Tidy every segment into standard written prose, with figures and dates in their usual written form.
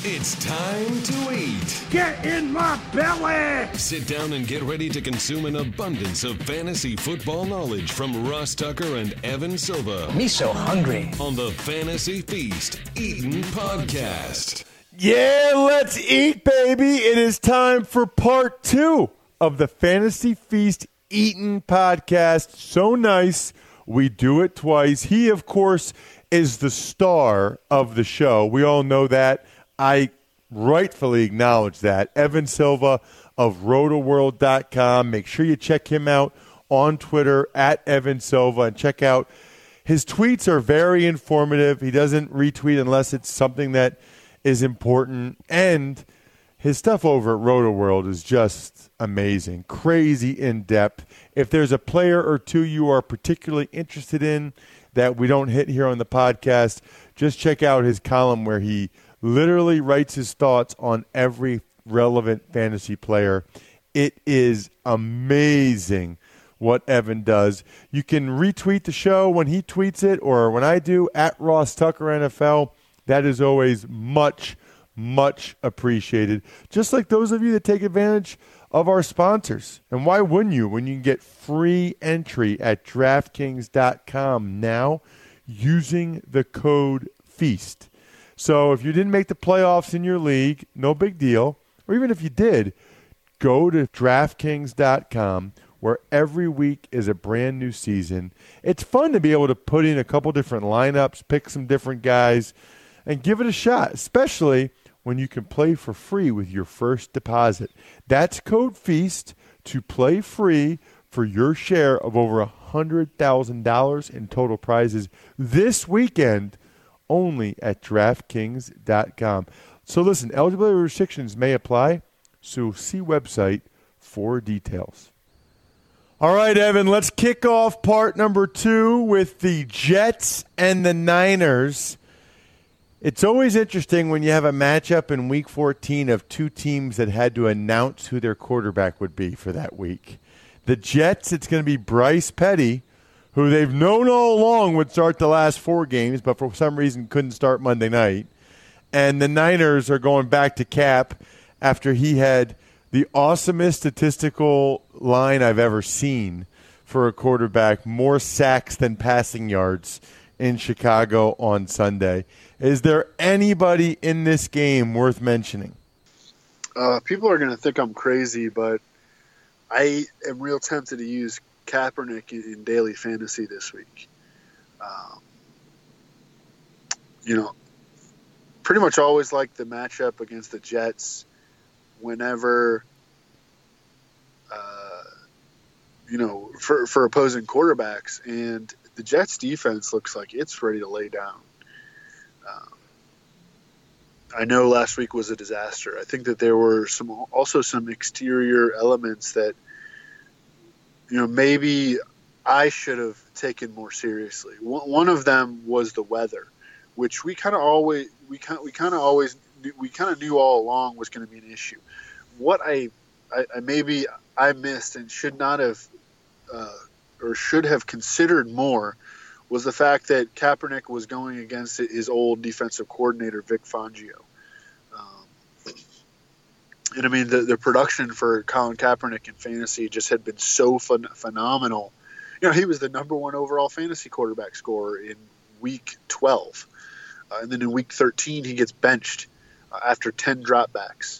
It's time to eat. Get in my belly! Sit down and get ready to consume an abundance of fantasy football knowledge from Ross Tucker and Evan Silva. Me so hungry. On the Fantasy Feast Eatin' Podcast. Yeah, let's eat, baby. It is time for part 2 of the Fantasy Feast Eatin' Podcast. So nice. We do it twice. He, of course, is the star of the show. We all know that. I rightfully acknowledge that. Evan Silva of rotoworld.com. Make sure you check him out on Twitter at Evan Silva and check out his tweets are very informative. He doesn't retweet unless it's something that is important. And his stuff over at RotoWorld is just amazing, crazy in-depth. If there's a player or two you are particularly interested in that we don't hit here on the podcast, just check out his column where he literally writes his thoughts on every relevant fantasy player. It is amazing what Evan does. You can retweet the show when he tweets it or when I do, at Ross Tucker NFL. That is always much, much appreciated. Just like those of you that take advantage of our sponsors. And why wouldn't you when you can get free entry at DraftKings.com now using the code FEAST. So if you didn't make the playoffs in your league, no big deal. Or even if you did, go to DraftKings.com where every week is a brand new season. It's fun to be able to put in a couple different lineups, pick some different guys, and give it a shot, especially when you can play for free with your first deposit. That's code FEAST to play free for your share of over $100,000 in total prizes this weekend only at DraftKings.com. So listen, eligibility restrictions may apply, so see website for details. All right, Evan, let's kick off part number 2 with the Jets and the Niners. It's always interesting when you have a matchup in Week 14 of two teams that had to announce who their quarterback would be for that week. The Jets, it's going to be Bryce Petty, who they've known all along would start the last 4 games, but for some reason couldn't start Monday night. And the Niners are going back to Cap after he had the awesomest statistical line I've ever seen for a quarterback, more sacks than passing yards in Chicago on Sunday. Is there anybody in this game worth mentioning? People are going to think I'm crazy, but I am real tempted to use Kaepernick in daily fantasy this week. Pretty much always like the matchup against the Jets whenever, for opposing quarterbacks. And the Jets defense looks like it's ready to lay down. I know last week was a disaster. I think that there were some exterior elements that, maybe I should have taken more seriously. One of them was the weather, which we kind of knew all along was going to be an issue. What I missed and should not have or should have considered more was the fact that Kaepernick was going against his old defensive coordinator, Vic Fangio. The production for Colin Kaepernick in fantasy just had been so phenomenal. He was the number 1 overall fantasy quarterback scorer in week 12. And then in week 13, he gets benched after 10 dropbacks.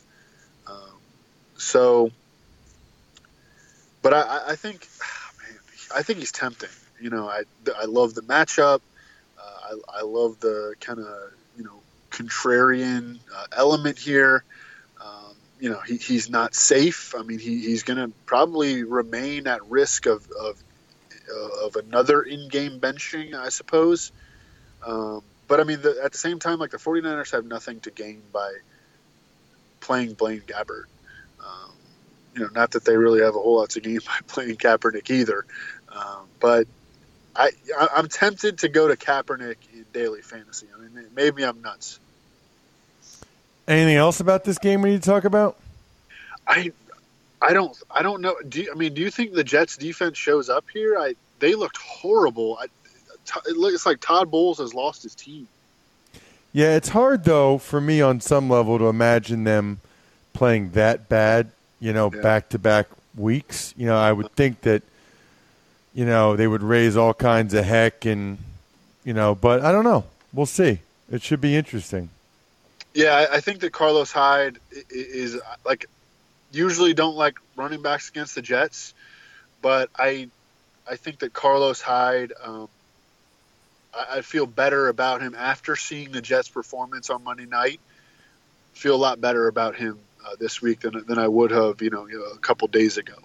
But I think he's tempting. I love the matchup. I love the kind of, contrarian element here. He's not safe. I mean, he's going to probably remain at risk of another in-game benching, I suppose. But, at the same time, the 49ers have nothing to gain by playing Blaine Gabbert. Not that they really have a whole lot to gain by playing Kaepernick either. But I'm tempted to go to Kaepernick in daily fantasy. Maybe I'm nuts. Anything else about this game we need to talk about? I don't know. Do you think the Jets defense shows up here? They looked horrible. It looks like Todd Bowles has lost his team. Yeah, it's hard, though, for me on some level to imagine them playing that bad, back-to-back weeks. I would think that, they would raise all kinds of heck and, but I don't know. We'll see. It should be interesting. Yeah, I think that Carlos Hyde is usually don't like running backs against the Jets, but I think that Carlos Hyde, I feel better about him after seeing the Jets' performance on Monday night. Feel a lot better about him this week than I would have, a couple days ago.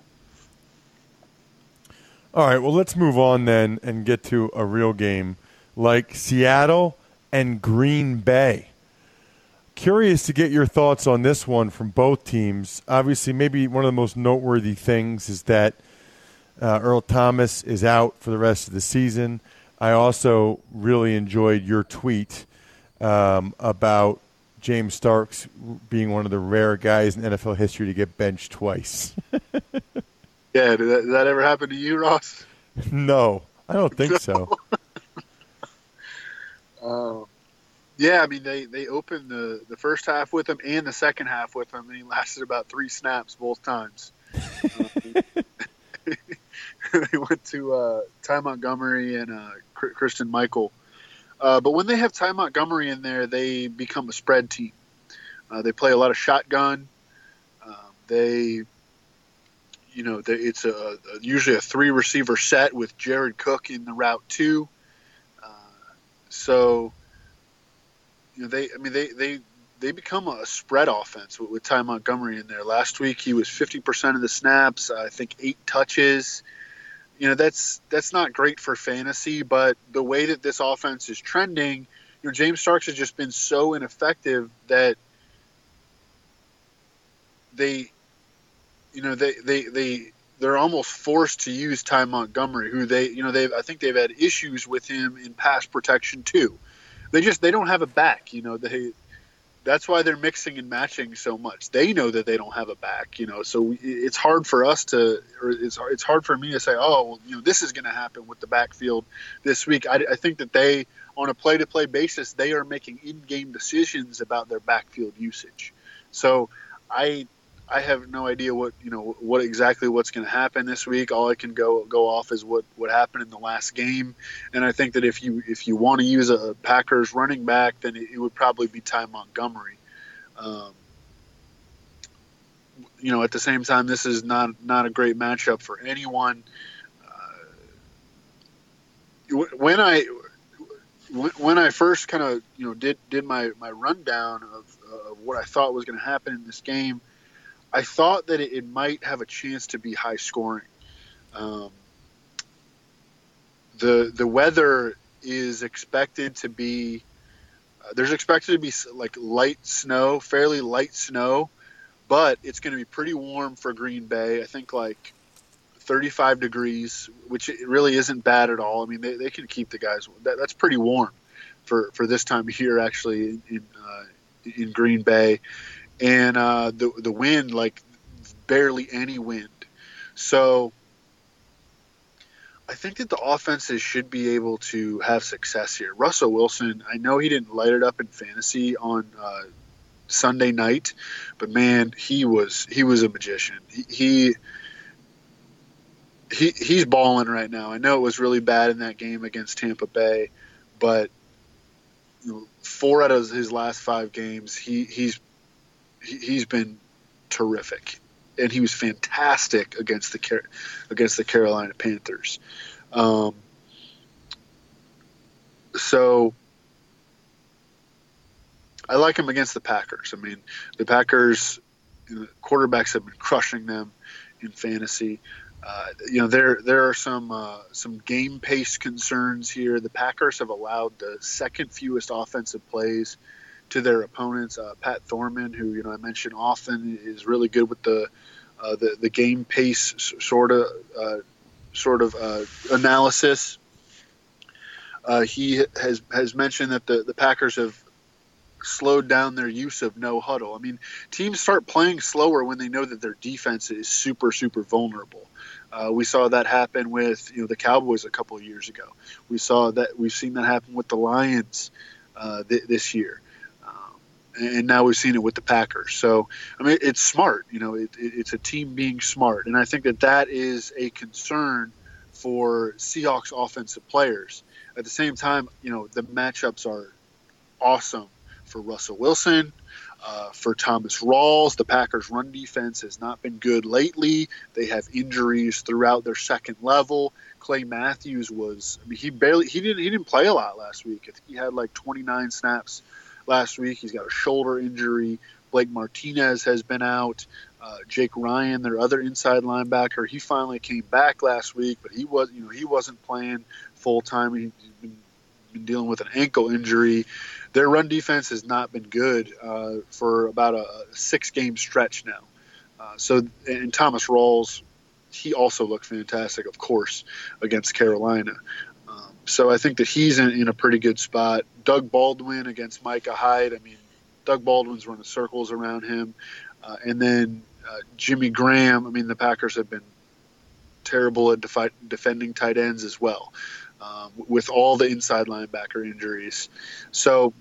All right, well, let's move on then and get to a real game like Seattle and Green Bay. Curious to get your thoughts on this one from both teams. Obviously, maybe one of the most noteworthy things is that Earl Thomas is out for the rest of the season. I also really enjoyed your tweet about James Starks being one of the rare guys in NFL history to get benched twice. Yeah, did that ever happen to you, Ross? No, I don't think so. Yeah, I mean, they opened the first half with him and the second half with him, and he lasted about 3 snaps both times. They went to Ty Montgomery and Christian Michael. But when they have Ty Montgomery in there, they become a spread team. They play a lot of shotgun. It's usually a 3-receiver set with Jared Cook in the route 2. They become a spread offense with Ty Montgomery in there. Last week he was 50% of the snaps. I think 8 touches. That's not great for fantasy, but the way that this offense is trending, James Starks has just been so ineffective that they're almost forced to use Ty Montgomery, who I think they've had issues with him in pass protection too. They don't have a back, that's why they're mixing and matching so much. They know that they don't have a back, so it's hard for us it's hard for me to say, this is going to happen with the backfield this week. I think that they, on a play-to-play basis, they are making in-game decisions about their backfield usage. So I have no idea what's going to happen this week. All I can go off is what happened in the last game, and I think that if you want to use a Packers running back, then it would probably be Ty Montgomery. At the same time, this is not a great matchup for anyone. When I first kind of did my rundown of what I thought was going to happen in this game, I thought that it might have a chance to be high scoring. The weather is expected to be there's expected to be like fairly light snow, but it's going to be pretty warm for Green Bay. I think like 35 degrees, which it really isn't bad at all. I mean, they can keep the guys. That's pretty warm for this time of year, actually, in Green Bay. And the wind, like barely any wind. So I think that the offenses should be able to have success here. Russell Wilson, I know he didn't light it up in fantasy on Sunday night, but man, he was a magician. He's balling right now. I know it was really bad in that game against Tampa Bay, but 4 out of his last 5 games, he's been terrific, and he was fantastic against the Carolina Panthers. So I like him against the Packers. I mean, the Packers quarterbacks have been crushing them in fantasy. There are some game pace concerns here. The Packers have allowed the second fewest offensive plays to their opponents. Pat Thorman, who I mention often, is really good with the game pace sort of analysis. He has mentioned that the Packers have slowed down their use of no huddle. I mean, teams start playing slower when they know that their defense is super, super vulnerable. We saw that happen with the Cowboys a couple of years ago. We've seen that happen with the Lions this year. And now we've seen it with the Packers. So, I mean, it's smart. It's a team being smart. And I think that is a concern for Seahawks offensive players. At the same time, the matchups are awesome for Russell Wilson, for Thomas Rawls. The Packers' run defense has not been good lately. They have injuries throughout their second level. Clay Matthews he didn't play a lot last week. I think he had like 29 snaps last week. He's got a shoulder injury. Blake Martinez has been out. Jake Ryan, their other inside linebacker, he finally came back last week, but he wasn't playing full time. He's been dealing with an ankle injury. Their run defense has not been good for about a 6-game stretch now. And Thomas Rawls, he also looked fantastic, of course, against Carolina. So I think that he's in a pretty good spot. Doug Baldwin against Micah Hyde. I mean, Doug Baldwin's running circles around him. And then Jimmy Graham. I mean, the Packers have been terrible at defending tight ends as well, with all the inside linebacker injuries. So,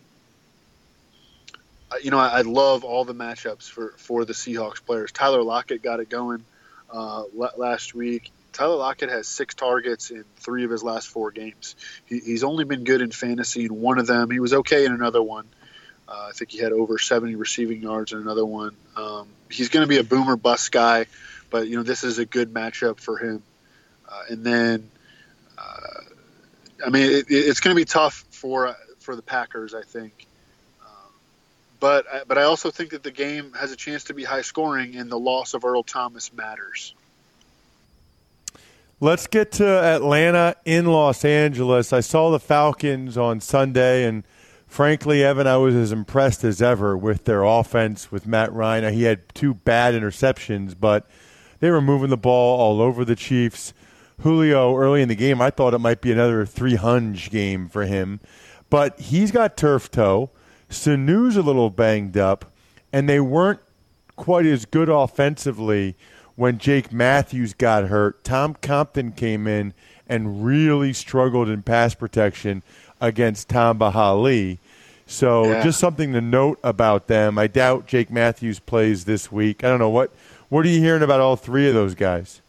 I love all the matchups for the Seahawks players. Tyler Lockett got it going last week. Tyler Lockett has 6 targets in 3 of his last 4 games. He's only been good in fantasy in 1 of them. He was okay in another one. I think he had over 70 receiving yards in another one. He's going to be a boomer bust guy, but this is a good matchup for him. And then, it's going to be tough for the Packers, I think. But I also think that the game has a chance to be high scoring, and the loss of Earl Thomas matters. Let's get to Atlanta in Los Angeles. I saw the Falcons on Sunday, and frankly, Evan, I was as impressed as ever with their offense with Matt Ryan. He had 2 bad interceptions, but they were moving the ball all over the Chiefs. Julio, early in the game, I thought it might be another 300 game for him, but he's got turf toe. Sanu's a little banged up, and they weren't quite as good offensively when Jake Matthews got hurt. Tom Compton came in and really struggled in pass protection against Tamba Hali. So Just something to note about them. I doubt Jake Matthews plays this week. I don't know. What are you hearing about all 3 of those guys?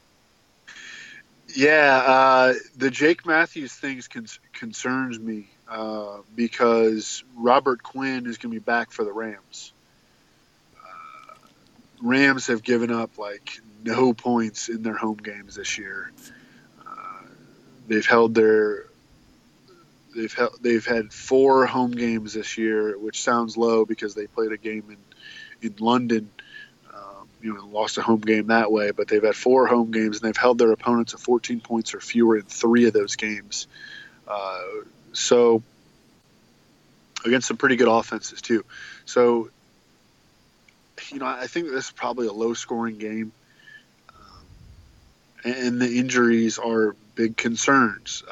Yeah, the Jake Matthews thing concerns me because Robert Quinn is going to be back for the Rams. Rams have given up no points in their home games this year. They've had 4 home games this year, which sounds low because they played a game in London, lost a home game that way. But they've had 4 home games, and they've held their opponents to 14 points or fewer in 3 of those games. So against some pretty good offenses too. So, I think this is probably a low-scoring game, and the injuries are big concerns.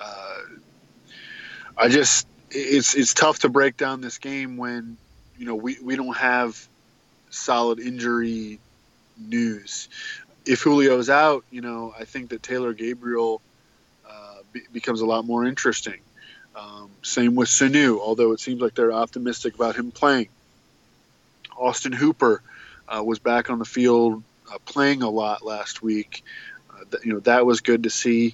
It's tough to break down this game when we don't have solid injury news. If Julio's out, I think that Taylor Gabriel becomes a lot more interesting. Same with Sanu, although it seems like they're optimistic about him playing. Austin Hooper was back on the field playing a lot last week. That was good to see.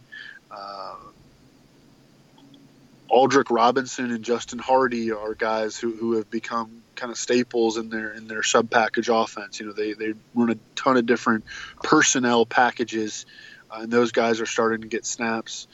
Aldrick Robinson and Justin Hardy are guys who have become kind of staples in their sub-package offense. They run a ton of different personnel packages, and those guys are starting to get snaps.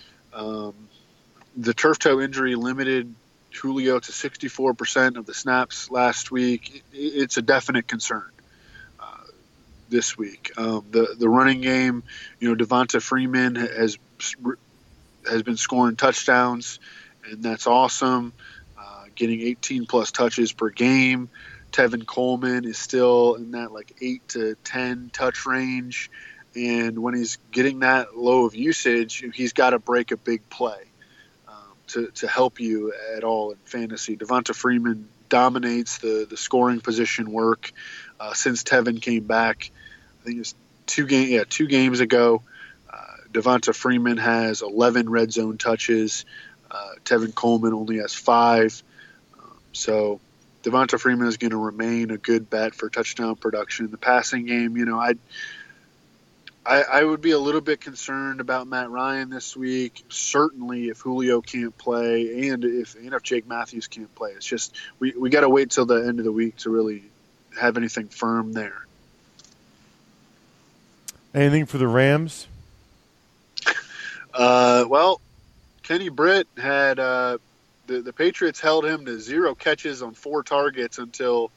The turf toe injury limited Julio to 64% of the snaps last week. It's a definite concern this week. The running game, Devonta Freeman has been scoring touchdowns, and that's awesome. Getting 18-plus touches per game. Tevin Coleman is still in that 8 to 10 touch range, and when he's getting that low of usage, he's got to break a big play to help you at all in fantasy. Devonta Freeman dominates the scoring position work since Tevin came back. I think it's 2 games ago. Devonta Freeman has 11 red zone touches. Tevin Coleman only has 5. So Devonta Freeman is going to remain a good bet for touchdown production in the passing game. I would be a little bit concerned about Matt Ryan this week. Certainly, if Julio can't play, and if Jake Matthews can't play, it's just we got to wait till the end of the week to really have anything firm there. Anything for the Rams? Well, Kenny Britt had the Patriots held him to 0 catches on 4 targets until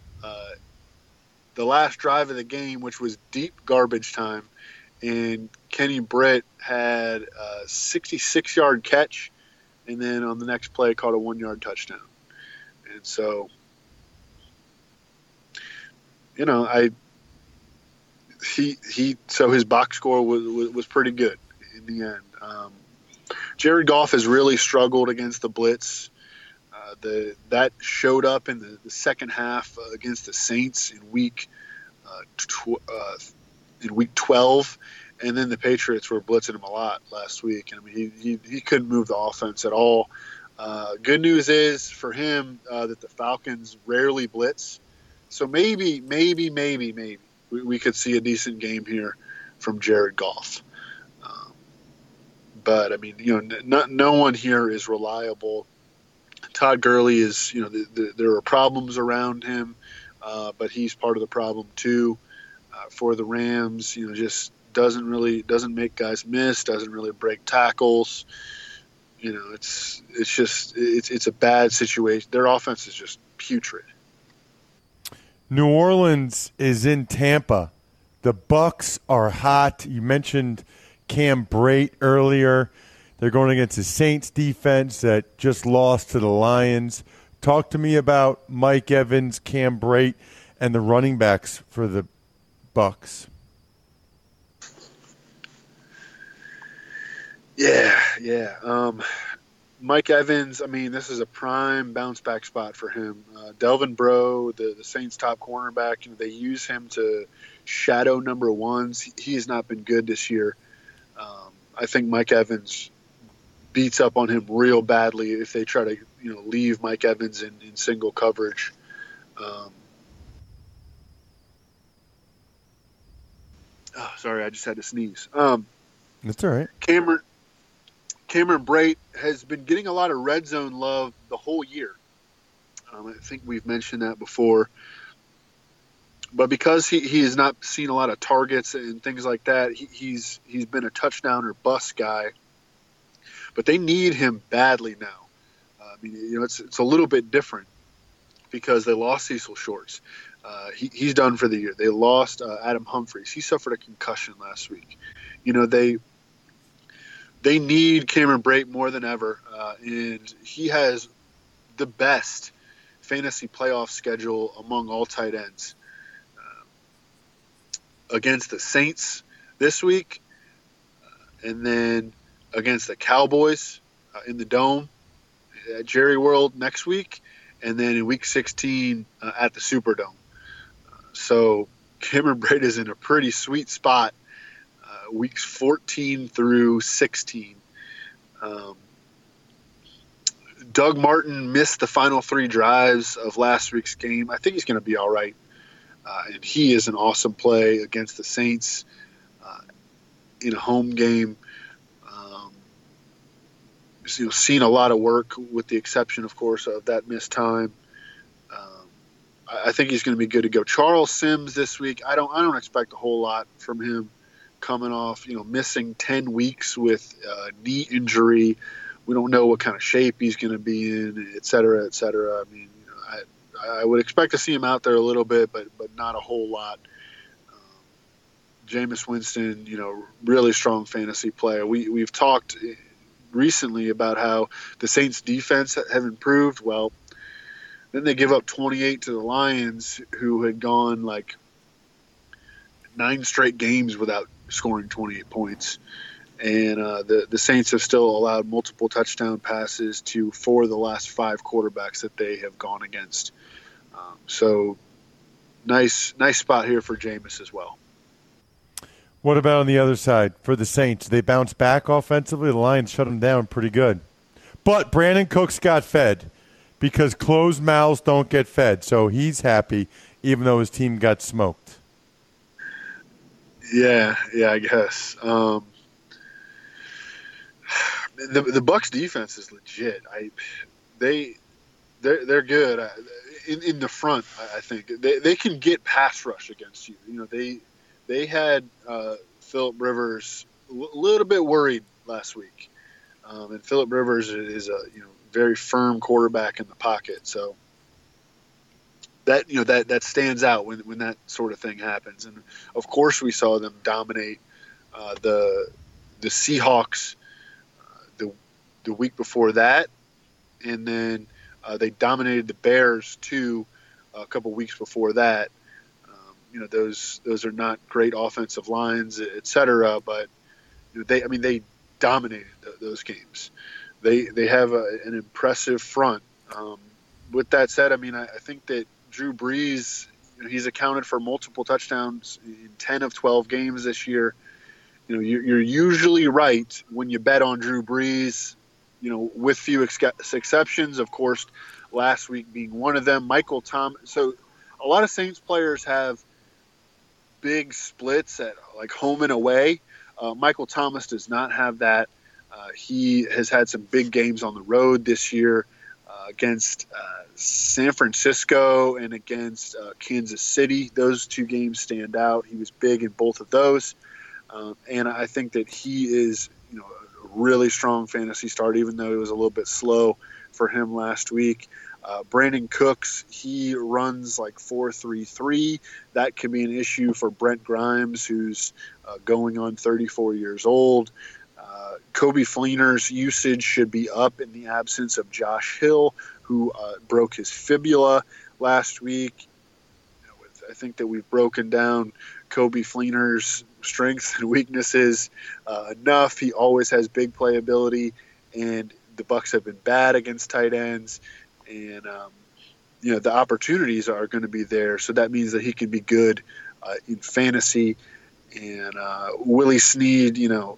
the last drive of the game, which was deep garbage time. And Kenny Britt had a 66-yard catch, and then on the next play caught a 1-yard touchdown. And so, so his box score was pretty good in the end. Jared Goff has really struggled against the blitz. That showed up in the second half against the Saints in week 12, and then the Patriots were blitzing him a lot last week. I mean, he couldn't move the offense at all. Good news is for him that the Falcons rarely blitz, so maybe we could see a decent game here from Jared Goff. But I mean, no one here is reliable. Todd Gurley is, there are problems around him, but he's part of the problem too. For the Rams, just doesn't make guys miss, doesn't really break tackles. It's a bad situation. Their offense is just putrid. New Orleans is in Tampa. The Bucs are hot. You mentioned Cam Brate earlier. They're going against the Saints defense that just lost to the Lions. Talk to me about Mike Evans, Cam Brate, and the running backs for the Bucs. Yeah. Mike Evans, I mean, this is a prime bounce-back spot for him. Delvin Breaux, the Saints' top cornerback, they use him to shadow number ones. He has not been good this year. I think Mike Evans beats up on him real badly if they try to, leave Mike Evans in single coverage. Sorry, I just had to sneeze. That's all right. Cameron Brate has been getting a lot of red zone love the whole year. I think we've mentioned that before. But because he has not seen a lot of targets and things like that, he's been a touchdown or bust guy. But they need him badly now. I mean, it's a little bit different because they lost Cecil Shorts. He's done for the year. They lost Adam Humphries. He suffered a concussion last week. They need Cameron Brate more than ever, and he has the best fantasy playoff schedule among all tight ends. Against the Saints this week, and then against the Cowboys in the Dome at Jerry World next week, and then in Week 16 at the Superdome. So Cameron Brate is in a pretty sweet spot, weeks 14 through 16. Doug Martin missed the final 3 drives of last week's game. I think he's going to be all right. And he is an awesome play against the Saints in a home game. Seen a lot of work with the exception, of course, of that missed time. I think he's going to be good to go. Charles Sims this week, I don't expect a whole lot from him coming off, missing 10 weeks with knee injury. We don't know what kind of shape he's going to be in, et cetera, et cetera. I mean, I would expect to see him out there a little bit, but not a whole lot. Jameis Winston, really strong fantasy player. We've talked recently about how the Saints defense have improved. Well, then they give up 28 to the Lions, who had gone like 9 straight games without scoring 28 points. And the Saints have still allowed multiple touchdown passes to 4 of the last 5 quarterbacks that they have gone against. So nice spot here for Jameis as well. What about on the other side for the Saints? They bounce back offensively. The Lions shut them down pretty good. But Brandon Cooks got fed. because closed mouths don't get fed. So he's happy, even though his team got smoked. Yeah, I guess. The Bucs defense is legit. They're good in the front. I think they can get pass rush against you. You know, they had Phillip Rivers a little bit worried last week, and Phillip Rivers is a very firm quarterback in the pocket. So that stands out when that sort of thing happens. And of course, we saw them dominate the Seahawks the week before that, and then they dominated the Bears too a couple weeks before that. Those are not great offensive lines, et cetera, but they dominated those games. They have an impressive front. With that said, I think that Drew Brees, he's accounted for multiple touchdowns in 10 of 12 games this year. You're usually right when you bet on Drew Brees, with few exceptions, of course, last week being one of them. Michael Thomas. So a lot of Saints players have big splits at like home and away. Michael Thomas does not have that. He has had some big games on the road this year against San Francisco and against Kansas City. Those two games stand out. He was big in both of those. And I think that he is, a really strong fantasy start, even though it was a little bit slow for him last week. Brandon Cooks, he runs like 4.33. That could be an issue for Brent Grimes, who's going on 34 years old. Coby Fleener's usage should be up in the absence of Josh Hill, who broke his fibula last week. I think that we've broken down Coby Fleener's strengths and weaknesses enough. He always has big playability, and the Bucs have been bad against tight ends, and the opportunities are going to be there. So that means that he can be good in fantasy. And Willie Snead,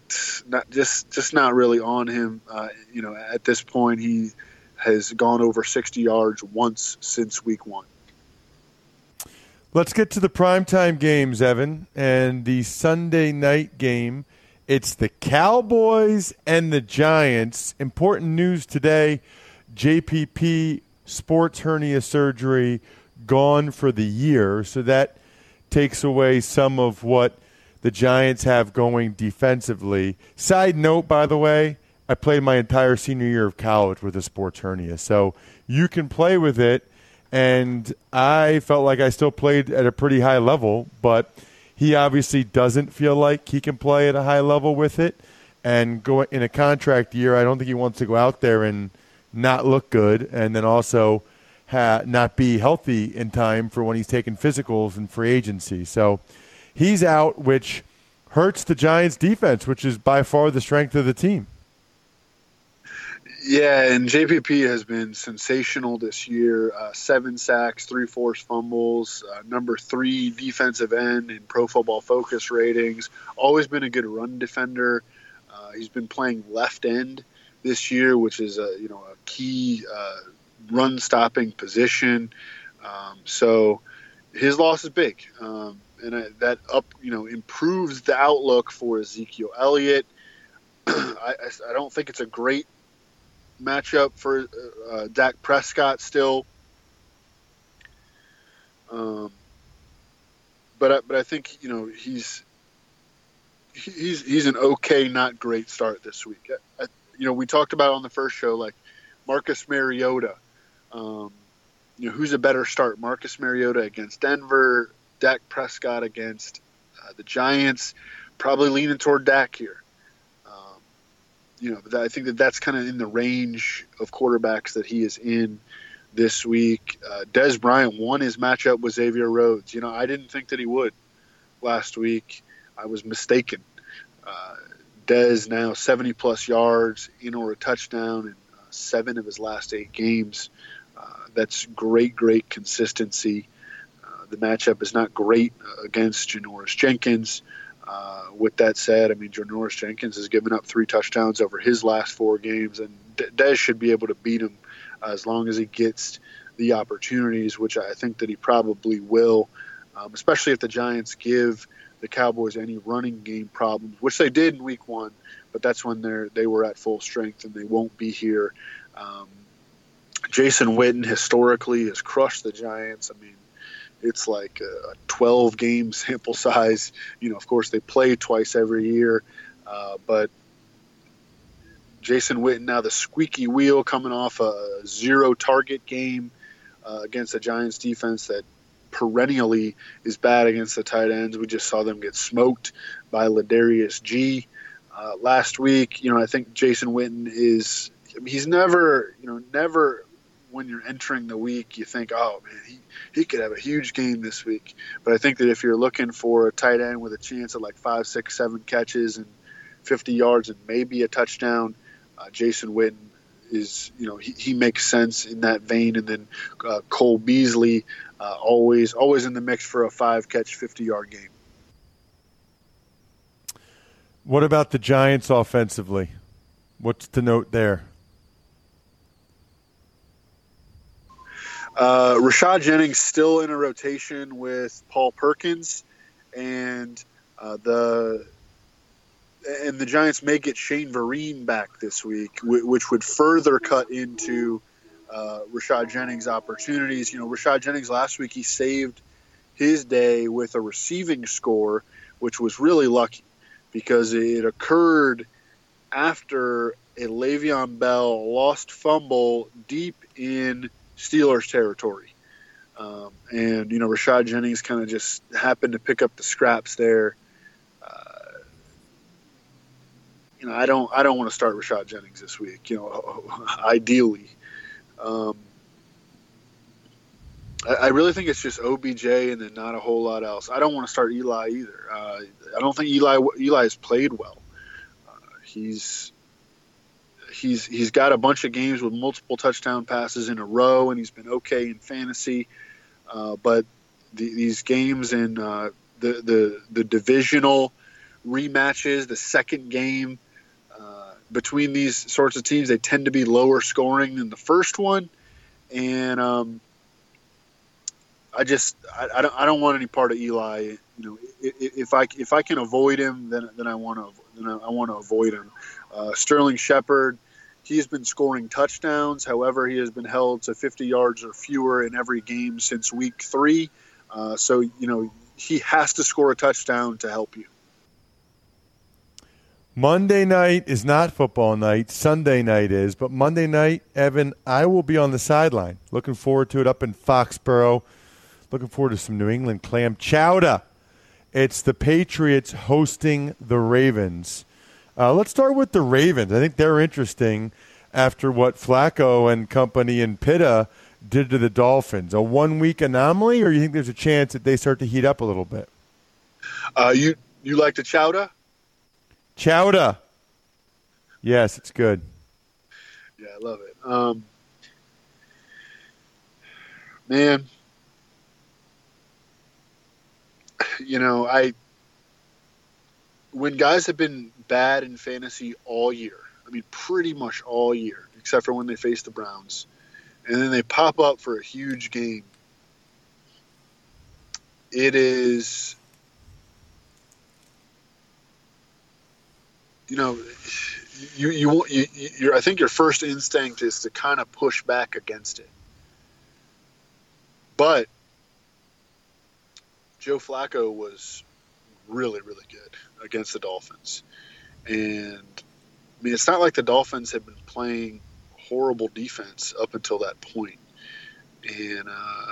not really on him. At this point, he has gone over 60 yards once since week 1. Let's get to the primetime games, Evan, and the Sunday night game. It's the Cowboys and the Giants. Important news today, JPP sports hernia surgery gone for the year, so that takes away some of what the Giants have going defensively. Side note, by the way, I played my entire senior year of college with a sports hernia, so you can play with it. And I felt like I still played at a pretty high level, but he obviously doesn't feel like he can play at a high level with it. And go in a contract year, I don't think he wants to go out there and not look good, and then also not be healthy in time for when he's taking physicals and free agency. So he's out, which hurts the Giants' defense, which is by far the strength of the team. Yeah, and JPP has been sensational this year. 7 sacks, 3 forced fumbles, number 3 defensive end in Pro Football Focus ratings. Always been a good run defender. He's been playing left end this year, which is a key run stopping position. So his loss is big, and that improves the outlook for Ezekiel Elliott. I don't think it's a great matchup for Dak Prescott still, but I think he's an okay, not great start this week. We talked about on the first show, like Marcus Mariota. Who's a better start? Marcus Mariota against Denver, Dak Prescott against the Giants. Probably leaning toward Dak here. I think that's kind of in the range of quarterbacks that he is in this week. Dez Bryant won his matchup with Xavier Rhodes. I didn't think that he would last week. I was mistaken. Dez now 70-plus yards in or a touchdown in 7 of his last 8 games. That's great consistency. The matchup is not great against Janoris Jenkins. With that said, Janoris Jenkins has given up 3 touchdowns over his last 4 games, and Dez should be able to beat him as long as he gets the opportunities, which I think that he probably will, especially if the Giants give the Cowboys any running game problems, which they did in Week 1, but that's when they were at full strength, and they won't be here. Jason Witten historically has crushed the Giants. I mean, it's like a 12-game sample size. Of course, they play twice every year, but Jason Witten now the squeaky wheel coming off a 0-target game against the Giants defense that perennially is bad against the tight ends. We just saw them get smoked by Ladarius G last week. I think Jason Witten he's never when you're entering the week, you think, oh man, he could have a huge game this week. But I think that if you're looking for a tight end with a chance of like 5, 6, 7 catches and 50 yards and maybe a touchdown, Jason Witten is, he makes sense in that vein. And then Cole Beasley, always in the mix for a 5-catch, 50-yard game. What about the Giants offensively? What's to note there? Rashad Jennings still in a rotation with Paul Perkins, and the Giants may get Shane Vereen back this week, which would further cut into Rashad Jennings' opportunities. Rashad Jennings last week, he saved his day with a receiving score, which was really lucky because it occurred after a Le'Veon Bell lost fumble deep in Steelers territory. And Rashad Jennings kind of just happened to pick up the scraps there. I don't want to start Rashad Jennings this week, ideally. I really think it's just OBJ and then not a whole lot else. I don't want to start Eli either. I don't think Eli has played well. He's got a bunch of games with multiple touchdown passes in a row, and he's been okay in fantasy. But these games in the divisional rematches, the second game between these sorts of teams, they tend to be lower scoring than the first one, and I don't want any part of Eli. If I can avoid him, then I want to avoid him. Sterling Shepard, he's been scoring touchdowns. However, he has been held to 50 yards or fewer in every game since week 3. So he has to score a touchdown to help you. Monday night is not football night. Sunday night is. But Monday night, Evan, I will be on the sideline. Looking forward to it up in Foxborough. Looking forward to some New England clam chowder. It's the Patriots hosting the Ravens. Let's start with the Ravens. I think they're interesting after what Flacco and company in Pitta did to the Dolphins. A 1-week anomaly, or you think there's a chance that they start to heat up a little bit? You like the chowder? Chowder. Yes, it's good. Yeah, I love it. Man, when guys have been bad in fantasy all year, I mean pretty much all year, except for when they face the Browns, and then they pop up for a huge game, it is, I think your first instinct is to kind of push back against it. But Joe Flacco was really, really good against the Dolphins. And, I mean, it's not like the Dolphins have been playing horrible defense up until that point. And,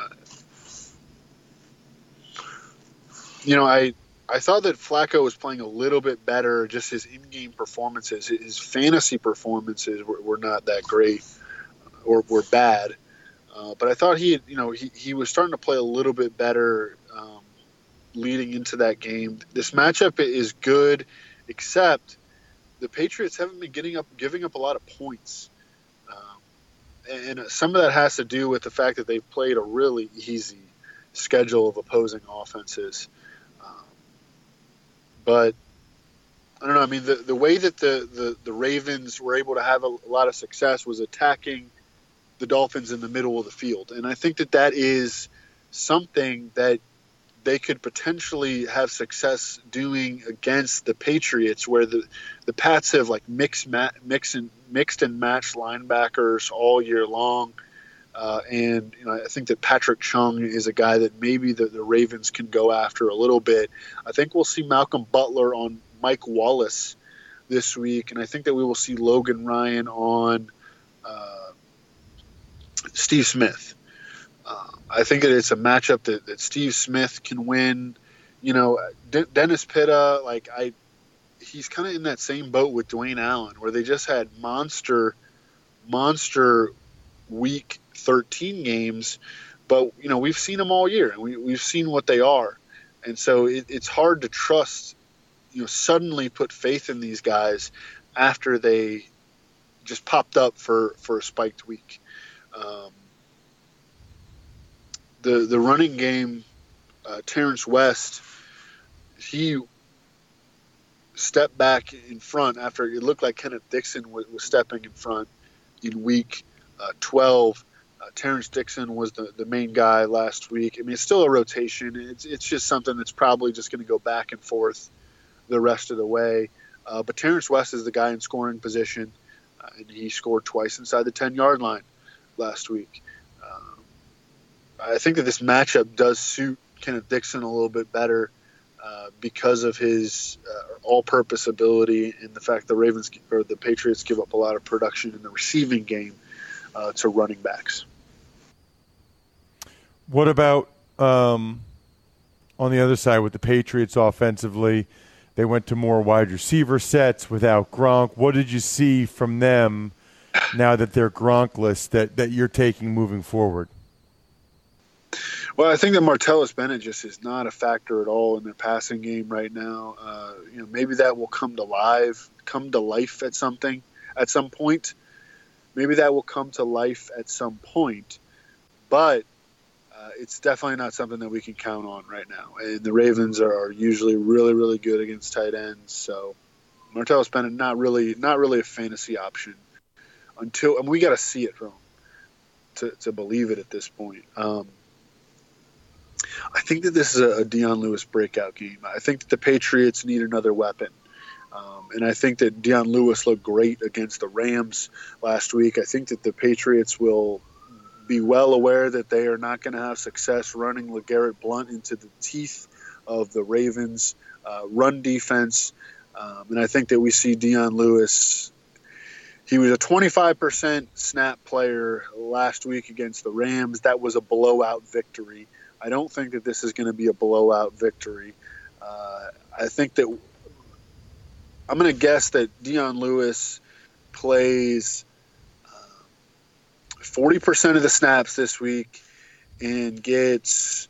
I thought that Flacco was playing a little bit better, just his in-game performances. His fantasy performances were not that great or were bad. But I thought he was starting to play a little bit better leading into that game. This matchup is good, except the Patriots haven't been giving up a lot of points. And some of that has to do with the fact that they've played a really easy schedule of opposing offenses. But I don't know. I mean, the way that the Ravens were able to have a lot of success was attacking the Dolphins in the middle of the field. And I think that is something that they could potentially have success doing against the Patriots, where the Pats have like mixed and matched linebackers all year long. And I think that Patrick Chung is a guy that maybe the Ravens can go after a little bit. I think we'll see Malcolm Butler on Mike Wallace this week, and I think that we will see Logan Ryan on Steve Smith. I think that it's a matchup that Steve Smith can win. Dennis Pitta, he's kind of in that same boat with Dwayne Allen, where they just had monster week 13 games, but we've seen them all year, and we've seen what they are, and so it's hard to trust. Suddenly put faith in these guys after they just popped up for a spiked week. The running game, Terrence West, he stepped back in front after it looked like Kenneth Dixon was stepping in front in week 12. Terrence Dixon was the main guy last week. I mean, it's still a rotation. It's just something that's probably just going to go back and forth the rest of the way. But Terrence West is the guy in scoring position, and he scored twice inside the 10-yard line last week. I think that this matchup does suit Kenneth Dixon a little bit better because of his all-purpose ability and the fact the Patriots give up a lot of production in the receiving game to running backs. What about on the other side with the Patriots offensively? They went to more wide receiver sets without Gronk. What did you see from them now that they're Gronkless that you're taking moving forward? Well, I think that Martellus Bennett just is not a factor at all in their passing game right now. Maybe that will come to life at some point. Maybe that will come to life at some point, but it's definitely not something that we can count on right now. And the Ravens are usually really, really good against tight ends. So Martellus Bennett, not really a fantasy option until we got to see it from him to believe it at this point. I think that this is a Dion Lewis breakout game. I think that the Patriots need another weapon. And I think that Dion Lewis looked great against the Rams last week. I think that the Patriots will be well aware that they are not going to have success running LeGarrette Blount into the teeth of the Ravens' run defense. And I think that we see Dion Lewis. He was a 25% snap player last week against the Rams. That was a blowout victory. I don't think that this is going to be a blowout victory. I think that I'm going to guess that Dion Lewis plays 40% of the snaps this week and gets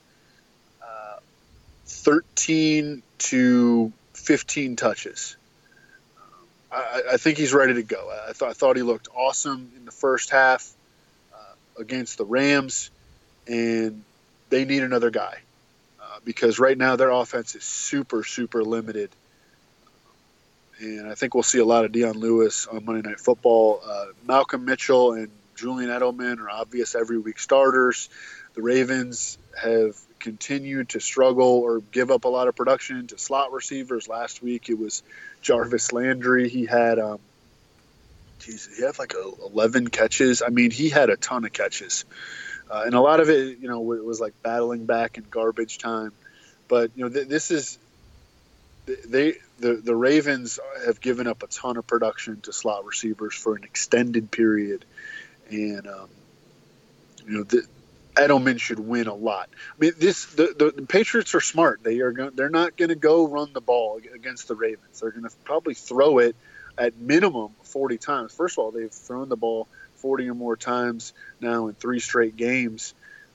13 to 15 touches. I think he's ready to go. I thought he looked awesome in the first half against the Rams, and they need another guy because right now their offense is super, super limited. And I think we'll see a lot of Dion Lewis on Monday Night Football. Malcolm Mitchell and Julian Edelman are obvious every week starters. The Ravens have continued to struggle or give up a lot of production to slot receivers. Last week it was Jarvis Landry. He had like 11 catches. I mean, he had a ton of catches. And a lot of it, it was like battling back in garbage time. But, this is the Ravens have given up a ton of production to slot receivers for an extended period. And, Edelman should win a lot. I mean, the Patriots are smart. They're not going to go run the ball against the Ravens. They're going to probably throw it at minimum 40 times. First of all, they've thrown the ball 40 or more times now in 3 straight games.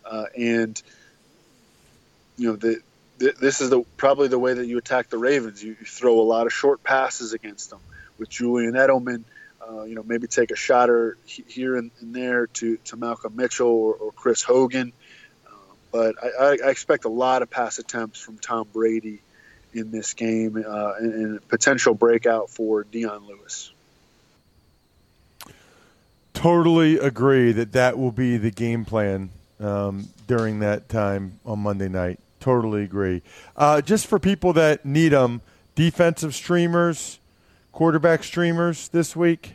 This is probably the way that you attack the Ravens. You throw a lot of short passes against them with Julian Edelman. Maybe take a shot or here and there to Malcolm Mitchell or Chris Hogan. But I expect a lot of pass attempts from Tom Brady in this game and a potential breakout for Dion Lewis. totally agree that will be the game plan during that time on Monday night. Totally agree. Just for people that need them, defensive streamers, quarterback streamers this week?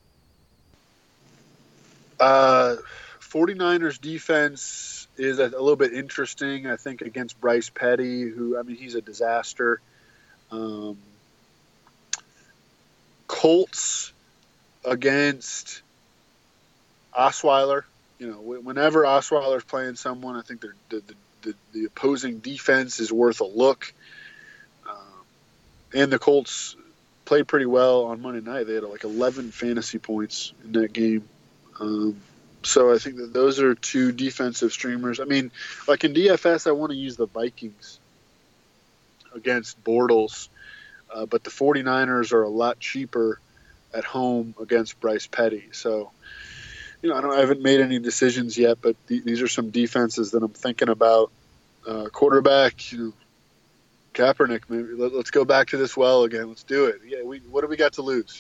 49ers defense is a little bit interesting, I think, against Bryce Petty, who, I mean, he's a disaster. Colts against Osweiler. You know, whenever Osweiler's playing someone, I think the opposing defense is worth a look. And the Colts played pretty well on Monday night. They had like 11 fantasy points in that game. So I think that those are two defensive streamers. I mean, like in DFS, I want to use the Vikings against Bortles, but the 49ers are a lot cheaper at home against Bryce Petty. So, you know, I haven't made any decisions yet, but these are some defenses that I'm thinking about. Quarterback, you know, Kaepernick, maybe let's go back to this well again. Let's do it. Yeah, what do we got to lose?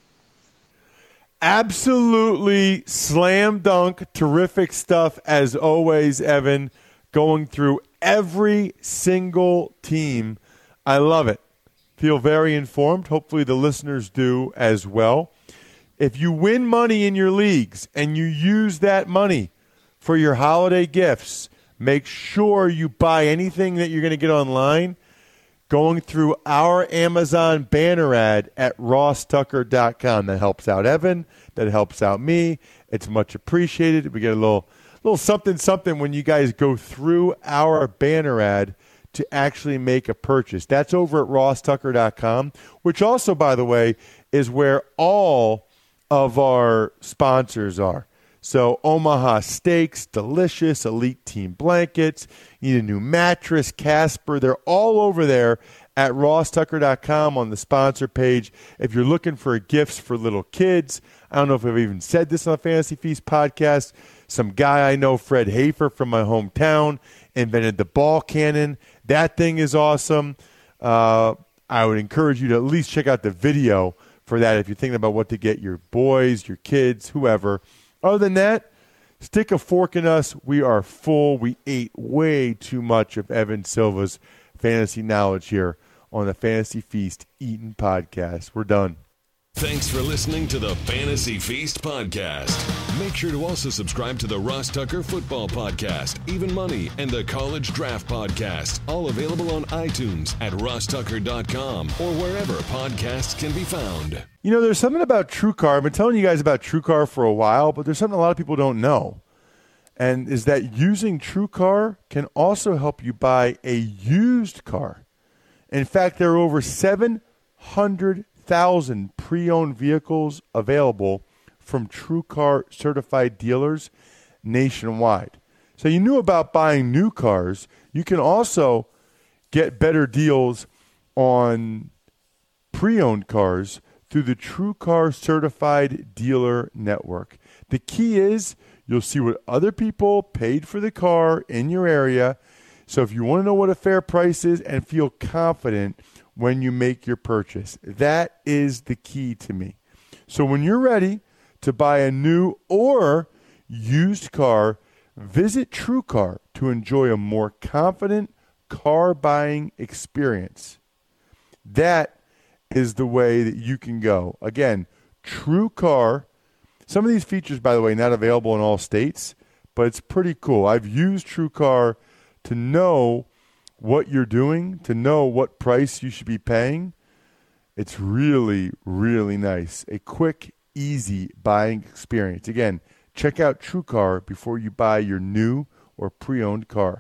Absolutely slam dunk, terrific stuff as always, Evan, going through every single team. I love it. Feel very informed. Hopefully the listeners do as well. If you win money in your leagues and you use that money for your holiday gifts, make sure you buy anything that you're going to get online going through our Amazon banner ad at rosstucker.com. That helps out Evan. That helps out me. It's much appreciated. We get a little something when you guys go through our banner ad to actually make a purchase. That's over at rosstucker.com, which also, by the way, is where all of our sponsors are. So Omaha Steaks, delicious, Elite Team Blankets, you need a new mattress, Casper. They're all over there at rosstucker.com on the sponsor page. If you're looking for gifts for little kids, I don't know if I've even said this on the Fantasy Feast podcast, some guy I know, Fred Hafer from my hometown, invented the ball cannon. That thing is awesome. I would encourage you to at least check out the video for that if you're thinking about what to get your boys, your kids, whoever. Other than that, stick a fork in us. We are full. We ate way too much of Evan Silva's fantasy knowledge here on the Fantasy Feast Eaton podcast. We're done. Thanks for listening to the Fantasy Feast podcast. Make sure to also subscribe to the Ross Tucker Football Podcast, Even Money, and the College Draft Podcast, all available on iTunes at rosstucker.com or wherever podcasts can be found. You know, there's something about TrueCar. I've been telling you guys about TrueCar for a while, but there's something a lot of people don't know. And is that using TrueCar can also help you buy a used car. In fact, there are over 700,000 pre-owned vehicles available from TrueCar certified dealers nationwide. So you knew about buying new cars. You can also get better deals on pre-owned cars through the TrueCar certified dealer network. The key is you'll see what other people paid for the car in your area. So if you want to know what a fair price is and feel confident when you make your purchase, that is the key to me. So when you're ready to buy a new or used car, visit TrueCar to enjoy a more confident car buying experience. That is the way that you can go. Again, TrueCar. Some of these features, by the way, not available in all states, but it's pretty cool. I've used TrueCar to know what you're doing, to know what price you should be paying. It's really, really nice. A quick, easy buying experience. Again, check out TrueCar before you buy your new or pre-owned car.